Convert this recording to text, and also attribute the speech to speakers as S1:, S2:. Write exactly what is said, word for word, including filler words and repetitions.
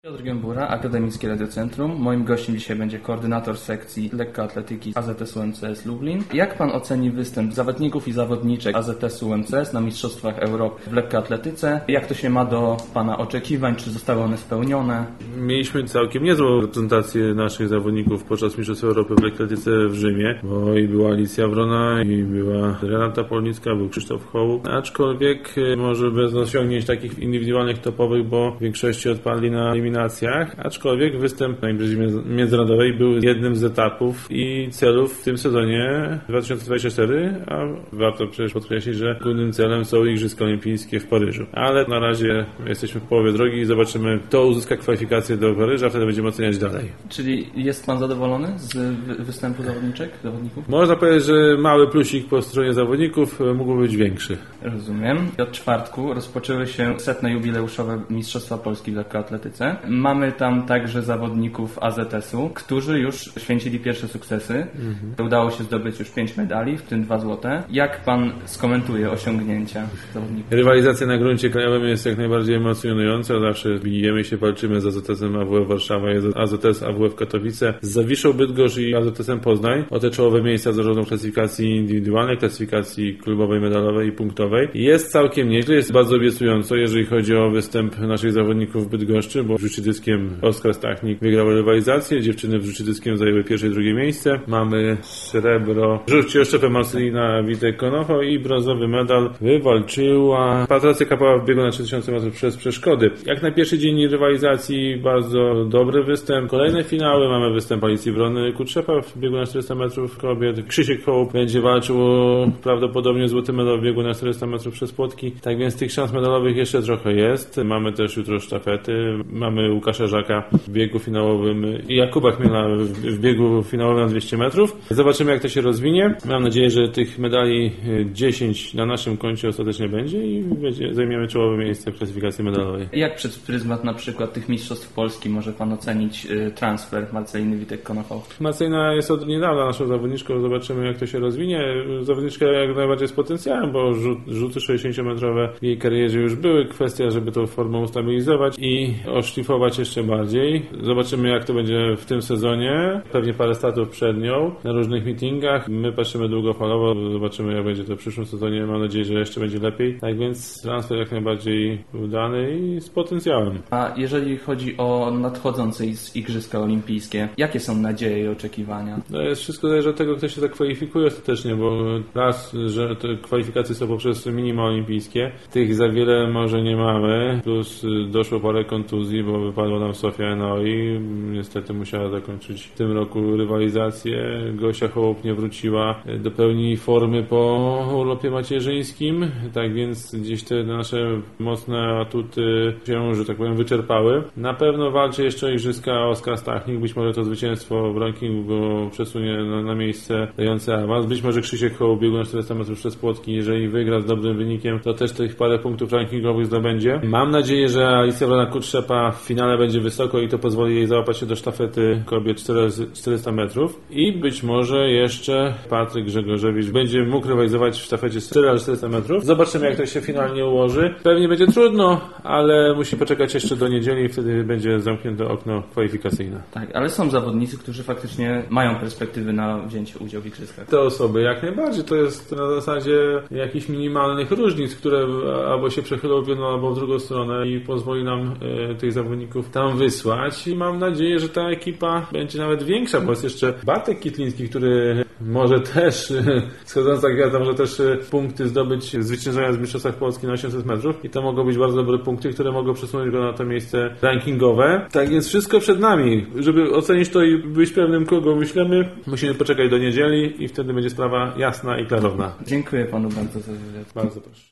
S1: Piotr Gębura, Akademickie Radiocentrum. Moim gościem dzisiaj będzie koordynator sekcji lekkoatletyki A Z S U M C S Lublin. Jak pan oceni występ zawodników i zawodniczek A Z S U M C S na Mistrzostwach Europy w lekkoatletyce? Jak to się ma do pana oczekiwań? Czy zostały one spełnione?
S2: Mieliśmy całkiem niezłą reprezentację naszych zawodników podczas Mistrzostw Europy w lekkoatletyce w Rzymie, bo i była Alicja Wrona, i była Renata Polnicka, był Krzysztof Hołuk. Aczkolwiek może bez osiągnięć takich indywidualnych topowych, bo w większości odpadli na eliminacjach. Aczkolwiek występ na imprezie międzynarodowej był jednym z etapów i celów w tym sezonie dwa tysiące dwudziestym czwartym, a warto przecież podkreślić, że głównym celem są Igrzyska Olimpijskie w Paryżu. Ale na razie jesteśmy w połowie drogi i zobaczymy, kto uzyska kwalifikację do Paryża, a wtedy będziemy oceniać dalej.
S1: Czyli jest pan zadowolony z występu zawodniczek, zawodników?
S2: Można powiedzieć, że mały plusik po stronie zawodników mógłby być większy.
S1: Rozumiem. Od czwartku rozpoczęły się setne jubileuszowe Mistrzostwa Polski w lekkoatletyce. Mamy tam także zawodników A Z S u, którzy już święcili pierwsze sukcesy. Mhm. Udało się zdobyć już pięć medali, w tym dwa złote. Jak pan skomentuje osiągnięcia zawodników?
S2: Rywalizacja na gruncie krajowym jest jak najbardziej emocjonująca. Zawsze bijemy się, walczymy z A Z S em A W F Warszawa, A Z S A W F Katowice, z Zawiszą Bydgoszcz i A Z S em Poznań o te czołowe miejsca zarówno w klasyfikacji indywidualnej, klasyfikacji klubowej, medalowej i punktowej. Jest całkiem nieźle, jest bardzo obiecująco, jeżeli chodzi o występ naszych zawodników w Bydgoszczy, bo w rzucie dyskiem Oskar Stachnik wygrał rywalizację, dziewczyny w rzucie dyskiem zajęły pierwsze i drugie miejsce. Mamy srebro w rzucie oszczepem Marcelina Witek-Konocho i brązowy medal wywalczyła Patrycja Kapała w biegu na trzy tysiące metrów przez przeszkody. Jak na pierwszy dzień rywalizacji bardzo dobry występ. Kolejne finały, mamy występ Alicji Wrony Kutrzepa w biegu na czterysta metrów kobiet. Krzysiek Hołuk będzie walczył o prawdopodobnie złoty medal w biegu na czterysta metrów przez płotki. Tak więc tych szans medalowych jeszcze trochę jest. Mamy też jutro sztafety. Mamy Łukasza Żaka w biegu finałowym i Jakuba Chmiela w biegu finałowym na dwieście metrów. Zobaczymy, jak to się rozwinie. Mam nadzieję, że tych medali dziesięć na naszym koncie ostatecznie będzie i będzie, zajmiemy czołowe miejsce w klasyfikacji medalowej.
S1: Jak przez pryzmat na przykład tych mistrzostw Polski może pan ocenić transfer Marceliny Witek-Konocho?
S2: Marcelina jest od niedawna naszą zawodniczką. Zobaczymy, jak to się rozwinie. Zawodniczka jak najbardziej z potencjałem, bo rzut, rzuty sześćdziesięciometrowe w jej karierze już były. Kwestia, żeby tą formę ustabilizować i oszlifować jeszcze bardziej. Zobaczymy, jak to będzie w tym sezonie. Pewnie parę statów przed nią na różnych meetingach. My patrzymy długofalowo. Zobaczymy, jak będzie to w przyszłym sezonie. Mam nadzieję, że jeszcze będzie lepiej. Tak więc transfer jak najbardziej udany i z potencjałem.
S1: A jeżeli chodzi o nadchodzące Igrzyska Olimpijskie, jakie są nadzieje i oczekiwania?
S2: No jest wszystko zależy od tego, kto się zakwalifikuje ostatecznie, bo raz, że te kwalifikacje są poprzez minima olimpijskie. Tych za wiele może nie mamy. Plus doszło parę kontuzji, bo wypadła nam Sofia Enoi. Niestety musiała zakończyć w tym roku rywalizację. Gosia Hołuk nie wróciła do pełni formy po urlopie macierzyńskim. Tak więc gdzieś te nasze mocne atuty się, że tak powiem, wyczerpały. Na pewno walczy jeszcze o Igrzyska Oskar Stachnik. Być może to zwycięstwo w rankingu go przesunie na, na miejsce dające awans. Być może Krzysiek Hołuk biegł na czterysta metrów przez płotki. Jeżeli wygra z dobrym wynikiem, to też tych parę punktów rankingowych zdobędzie. Mam nadzieję, że Alicja Wrona Kutrzepa w finale będzie wysoko i to pozwoli jej załapać się do sztafety kobiet czterysta metrów. I być może jeszcze Patryk Grzegorzewicz będzie mógł rywalizować w sztafecie czterysta metrów. Zobaczymy, jak to się finalnie ułoży. Pewnie będzie trudno, ale musi poczekać jeszcze do niedzieli i wtedy będzie zamknięte okno kwalifikacyjne.
S1: Tak, ale są zawodnicy, którzy faktycznie mają perspektywy na wzięcie udziału w igrzyskach.
S2: Te osoby jak najbardziej. To jest na zasadzie jakichś minimalnych różnic, które albo się przechylą w jedną, albo w drugą stronę i pozwoli nam e, tych zawodników tam wysłać. I mam nadzieję, że ta ekipa będzie nawet większa, bo jest jeszcze Bartek Kitliński, który może też, schodząca gwiazda, może też punkty zdobyć zwyciężenia z Mistrzostwach Polski na osiemset metrów i to mogą być bardzo dobre punkty, które mogą przesunąć go na to miejsce rankingowe. Tak więc wszystko przed nami. Żeby ocenić to i być pewnym, kogo myślimy, musimy poczekać do niedzieli i wtedy będzie sprawa jasna i klarowna.
S1: Dziękuję panu bardzo za wywiad.
S2: Bardzo proszę.